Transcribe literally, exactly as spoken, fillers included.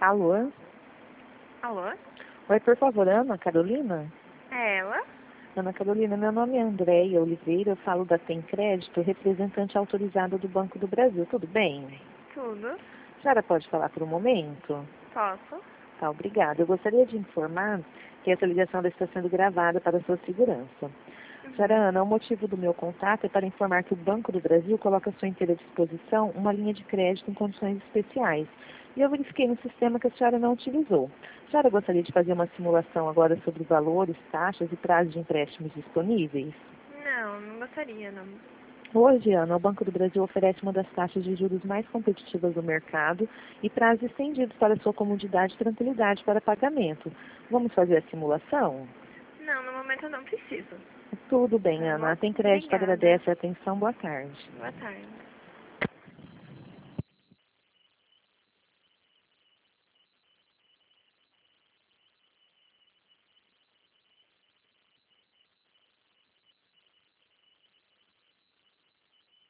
Alô? Alô? Oi, por favor, Ana Carolina? É ela? Ana Carolina, meu nome é Andréia Oliveira, eu falo da Tem Crédito, representante autorizada do Banco do Brasil, tudo bem? Tudo? A senhora pode falar por um momento? Posso? Tá, obrigada. Eu gostaria de informar que essa ligação está sendo gravada para sua segurança. Senhora Uhum. Ana, o motivo do meu contato é para informar que o Banco do Brasil coloca à sua inteira disposição uma linha de crédito em condições especiais. E eu verifiquei no sistema que a senhora não utilizou. A senhora gostaria de fazer uma simulação agora sobre valores, taxas e prazos de empréstimos disponíveis? Não, não gostaria, não. Hoje, Ana, o Banco do Brasil oferece uma das taxas de juros mais competitivas do mercado e prazos estendidos para sua comodidade e tranquilidade para pagamento. Vamos fazer a simulação? Não, no momento eu não preciso. Tudo bem, Tá Ana. bom? Tem crédito, Obrigada. agradece a atenção. Boa tarde. Boa tarde.